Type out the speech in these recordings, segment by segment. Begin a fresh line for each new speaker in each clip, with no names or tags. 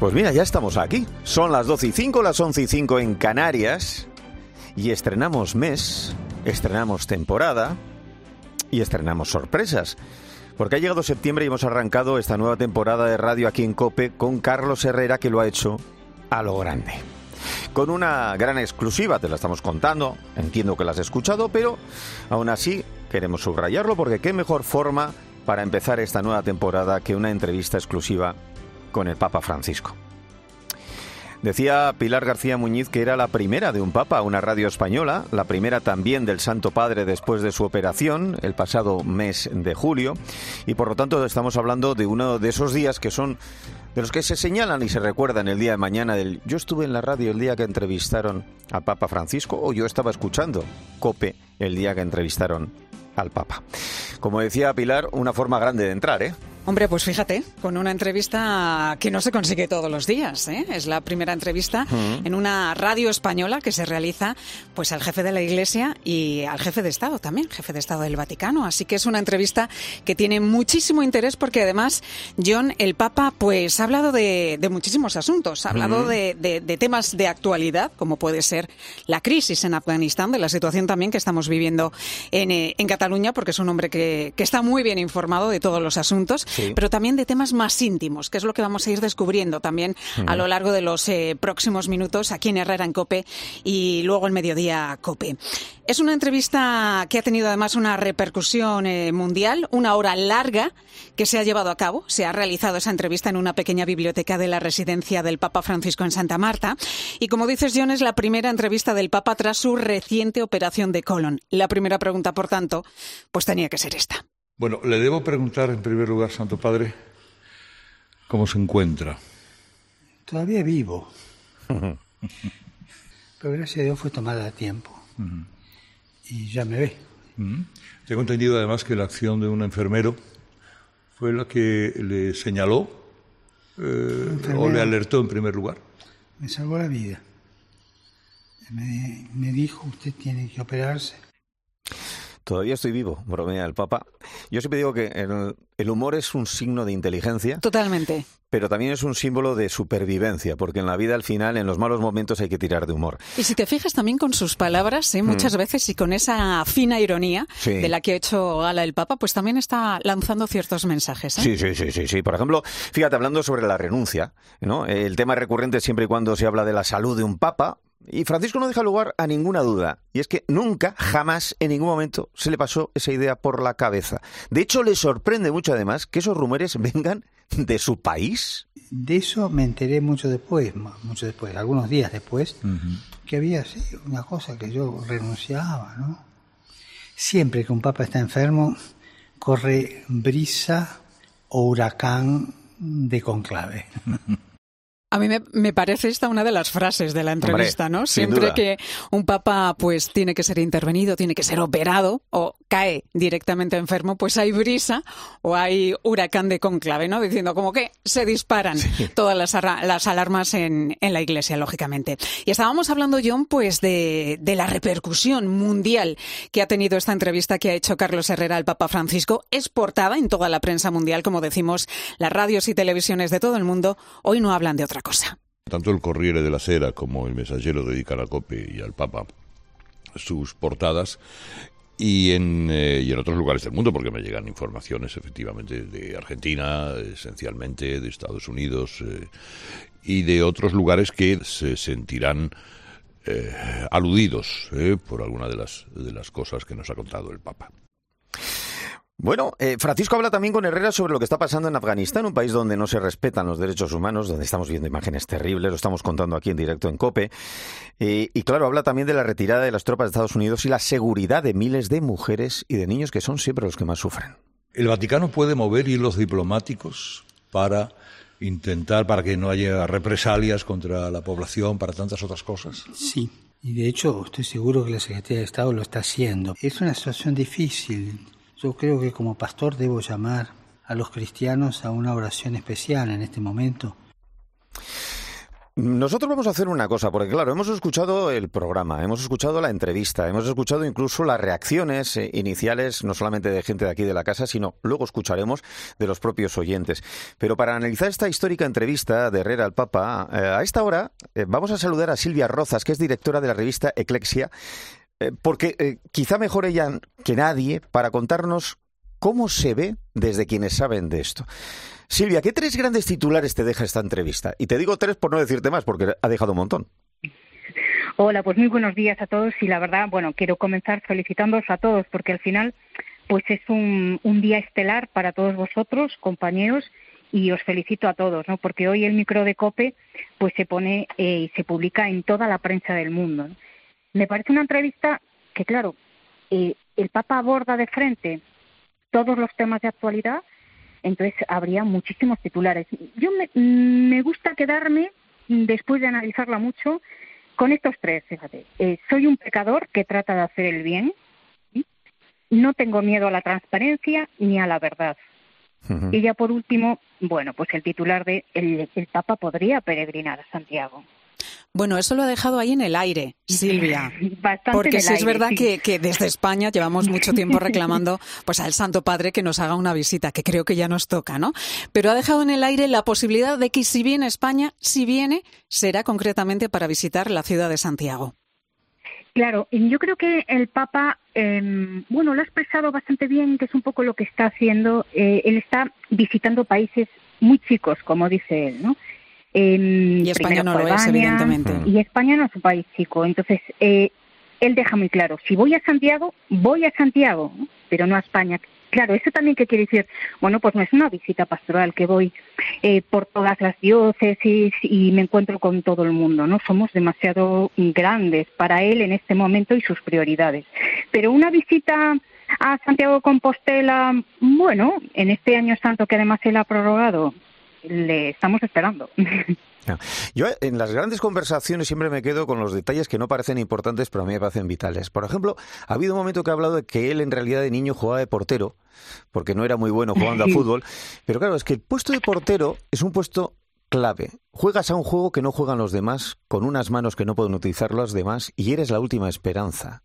Pues mira, ya estamos aquí. Son las 12:05, las 11:05 en Canarias. Y estrenamos mes, estrenamos temporada y estrenamos sorpresas. Porque ha llegado septiembre y hemos arrancado esta nueva temporada de radio aquí en COPE con Carlos Herrera, que lo ha hecho a lo grande. Con una gran exclusiva, te la estamos contando, entiendo que la has escuchado, pero aún así queremos subrayarlo porque qué mejor forma para empezar esta nueva temporada que una entrevista exclusiva con el Papa Francisco. Decía Pilar García Muñiz que era la primera de un papa, una radio española, la primera también del Santo Padre después de su operación, el pasado mes de julio, y por lo tanto estamos hablando de uno de esos días que son de los que se señalan y se recuerdan el día de mañana del yo estuve en la radio el día que entrevistaron al Papa Francisco o yo estaba escuchando COPE el día que entrevistaron al Papa. Como decía Pilar, una forma grande de entrar, ¿eh?
Hombre, pues fíjate, con una entrevista que no se consigue todos los días, ¿eh? Es la primera entrevista en una radio española que se realiza pues al jefe de la Iglesia y al jefe de Estado también, jefe de Estado del Vaticano. Así que es una entrevista que tiene muchísimo interés porque además, John, el Papa, pues ha hablado de muchísimos asuntos. Ha hablado de temas de actualidad, como puede ser la crisis en Afganistán, de la situación también que estamos viviendo en Cataluña, porque es un hombre que está muy bien informado de todos los asuntos. Sí. Pero también de temas más íntimos, que es lo que vamos a ir descubriendo también a lo largo de los próximos minutos aquí en Herrera en COPE y luego el Mediodía COPE. Es una entrevista que ha tenido además una repercusión mundial, una hora larga que se ha llevado a cabo. Se ha realizado esa entrevista en una pequeña biblioteca de la residencia del Papa Francisco en Santa Marta. Y como dices, John, es la primera entrevista del Papa tras su reciente operación de colon. La primera pregunta, por tanto, pues tenía que ser esta.
Bueno, le debo preguntar en primer lugar, Santo Padre, ¿cómo se encuentra?
Todavía vivo. Pero gracias a Dios fue tomada a tiempo. Y ya me ve.
Tengo entendido además que la acción de un enfermero fue la que le señaló o le alertó en primer lugar.
Me salvó la vida. Me dijo, usted tiene que operarse.
Todavía estoy vivo, bromea el Papa. Yo siempre digo que el humor es un signo de inteligencia.
Totalmente.
Pero también es un símbolo de supervivencia, porque en la vida al final, en los malos momentos hay que tirar de humor.
Y si te fijas también con sus palabras, muchas veces, y con esa fina ironía de la que ha hecho gala el Papa, pues también está lanzando ciertos mensajes, ¿eh?
Sí. Por ejemplo, fíjate, hablando sobre la renuncia, ¿no? El tema es recurrente siempre y cuando se habla de la salud de un Papa. Y Francisco no deja lugar a ninguna duda, y es que nunca, jamás, en ningún momento se le pasó esa idea por la cabeza. De hecho, le sorprende mucho además que esos rumores vengan de su país.
De eso me enteré mucho después, algunos días después, que había una cosa que yo renunciaba, ¿no? Siempre que un papa está enfermo, corre brisa o huracán de conclave.
A mí me parece esta una de las frases de la entrevista, ¿no? Siempre que un papa pues tiene que ser intervenido, tiene que ser operado o cae directamente enfermo, pues hay brisa o hay huracán de cónclave, ¿no? Diciendo como que se disparan todas las alarmas en la Iglesia, lógicamente. Y estábamos hablando, John, pues de la repercusión mundial que ha tenido esta entrevista que ha hecho Carlos Herrera al Papa Francisco. Es portada en toda la prensa mundial, como decimos, las radios y televisiones de todo el mundo hoy no hablan de otra cosa.
Tanto el Corriere della Sera como el Messaggero dedican a COPE y al Papa sus portadas y en otros lugares del mundo, porque me llegan informaciones efectivamente de Argentina, esencialmente de Estados Unidos y de otros lugares que se sentirán aludidos por alguna de las cosas que nos ha contado el Papa.
Bueno, Francisco habla también con Herrera sobre lo que está pasando en Afganistán, un país donde no se respetan los derechos humanos, donde estamos viendo imágenes terribles, lo estamos contando aquí en directo en COPE. Y claro, habla también de la retirada de las tropas de Estados Unidos y la seguridad de miles de mujeres y de niños que son siempre los que más sufren.
¿El Vaticano puede mover hilos diplomáticos para que no haya represalias contra la población, para tantas otras cosas?
Sí, y de hecho estoy seguro que la Secretaría de Estado lo está haciendo. Es una situación difícil. Yo creo que como pastor debo llamar a los cristianos a una oración especial en este momento.
Nosotros vamos a hacer una cosa, porque claro, hemos escuchado el programa, hemos escuchado la entrevista, hemos escuchado incluso las reacciones iniciales, no solamente de gente de aquí de la casa, sino luego escucharemos de los propios oyentes. Pero para analizar esta histórica entrevista de Herrera al Papa, a esta hora vamos a saludar a Silvia Rozas, que es directora de la revista Eclexia, porque quizá mejor ella que nadie para contarnos cómo se ve desde quienes saben de esto. Silvia, ¿qué 3 grandes titulares te deja esta entrevista? Y te digo 3 por no decirte más, porque ha dejado un montón.
Hola, pues muy buenos días a todos y la verdad, bueno, quiero comenzar felicitándoos a todos porque al final pues es un día estelar para todos vosotros, compañeros, y os felicito a todos, ¿no? Porque hoy el micro de COPE pues se pone y se publica en toda la prensa del mundo, ¿no? Me parece una entrevista que, claro, el Papa aborda de frente todos los temas de actualidad. Entonces habría muchísimos titulares. Yo me gusta quedarme, después de analizarla mucho, con estos 3, fíjate. Soy un pecador que trata de hacer el bien. ¿Sí? No tengo miedo a la transparencia ni a la verdad. Uh-huh. Y ya por último, bueno, pues el titular de el Papa podría peregrinar a Santiago.
Bueno, eso lo ha dejado ahí en el aire, Silvia.
Bastante
porque sí
aire,
es verdad
sí.
que desde España llevamos mucho tiempo reclamando pues al Santo Padre que nos haga una visita, que creo que ya nos toca, ¿no? Pero ha dejado en el aire la posibilidad de que si viene a España, si viene, será concretamente para visitar la ciudad de Santiago.
Claro, yo creo que el Papa, lo ha expresado bastante bien, que es un poco lo que está haciendo. Él está visitando países muy chicos, como dice él, ¿no?
Y España no lo es, evidentemente.
Y España no es un país chico. Entonces, él deja muy claro, si voy a Santiago, ¿no? Pero no a España. Claro, ¿eso también qué quiere decir? Bueno, pues no es una visita pastoral que voy por todas las diócesis y me encuentro con todo el mundo, ¿no? Somos demasiado grandes para él en este momento y sus prioridades. Pero una visita a Santiago de Compostela, bueno, en este año santo que además él ha prorrogado, le estamos esperando.
Yo en las grandes conversaciones siempre me quedo con los detalles que no parecen importantes, pero a mí me parecen vitales. Por ejemplo, ha habido un momento que ha hablado de que él en realidad de niño jugaba de portero, porque no era muy bueno jugando a fútbol. Pero claro, es que el puesto de portero es un puesto clave. Juegas a un juego que no juegan los demás, con unas manos que no pueden utilizar los demás, y eres la última esperanza.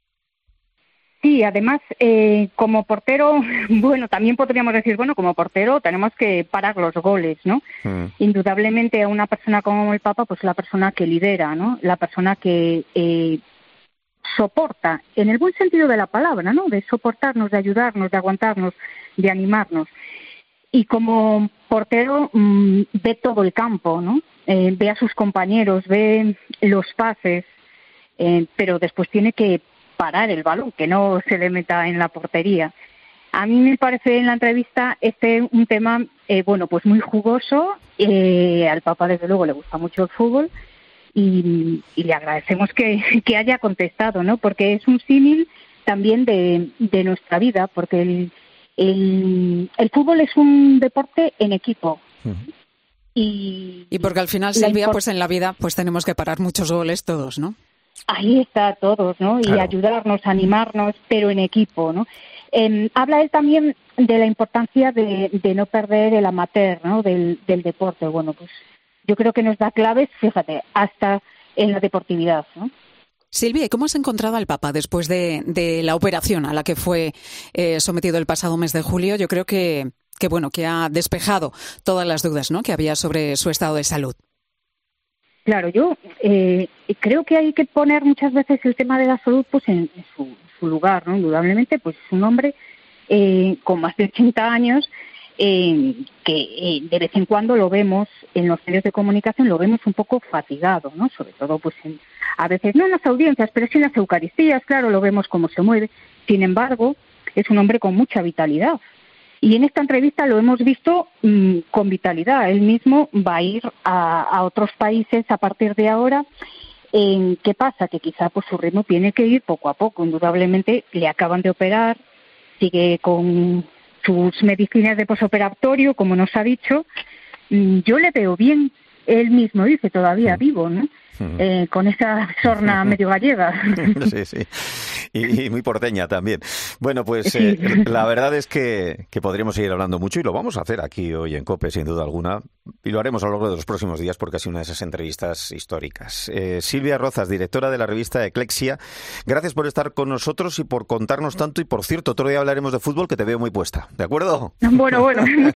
Sí, además, como portero, bueno, también podríamos decir, bueno, como portero tenemos que parar los goles, ¿no? Indudablemente a una persona como el Papa, pues la persona que lidera, ¿no? La persona que soporta, en el buen sentido de la palabra, ¿no? De soportarnos, de ayudarnos, de aguantarnos, de animarnos. Y como portero ve todo el campo, ¿no? Ve a sus compañeros, ve los pases, pero después tiene que parar el balón, que no se le meta en la portería. A mí me parece en la entrevista un tema, pues muy jugoso. Al Papa, desde luego, le gusta mucho el fútbol y le agradecemos que haya contestado, ¿no? Porque es un símil también de nuestra vida, porque el fútbol es un deporte en equipo. Uh-huh.
Y porque al final, Silvia, pues en la vida pues tenemos que parar muchos goles todos, ¿no?
Ahí está todos, ¿no? Y claro, ayudarnos, animarnos, pero en equipo, ¿no? Habla él también de la importancia de no perder el amateur, ¿no? Del deporte. Bueno, pues yo creo que nos da claves, fíjate, hasta en la deportividad, ¿no?
Silvia, ¿y cómo has encontrado al Papa después de la operación a la que fue sometido el pasado mes de julio? Yo creo que ha despejado todas las dudas, ¿no?, que había sobre su estado de salud.
Claro, yo creo que hay que poner muchas veces el tema de la salud pues en su lugar, ¿no? Indudablemente, pues es un hombre con más de 80 años que de vez en cuando lo vemos en los medios de comunicación, lo vemos un poco fatigado, ¿no? Sobre todo, pues a veces no en las audiencias, pero sí en las Eucaristías, claro, lo vemos cómo se mueve. Sin embargo, es un hombre con mucha vitalidad. Y en esta entrevista lo hemos visto con vitalidad. Él mismo va a ir a otros países a partir de ahora. ¿Qué pasa? Que quizá pues su ritmo tiene que ir poco a poco. Indudablemente le acaban de operar, sigue con sus medicinas de posoperatorio, como nos ha dicho. Yo le veo bien. Él mismo dice, todavía vivo, ¿no? con esa sorna medio gallega.
Sí, sí. Y muy porteña también. Bueno, pues la verdad es que podríamos seguir hablando mucho y lo vamos a hacer aquí hoy en COPE, sin duda alguna, y lo haremos a lo largo de los próximos días porque ha sido una de esas entrevistas históricas. Silvia Rozas, directora de la revista Eclexia, gracias por estar con nosotros y por contarnos tanto. Y por cierto, otro día hablaremos de fútbol, que te veo muy puesta, ¿de acuerdo?
Bueno.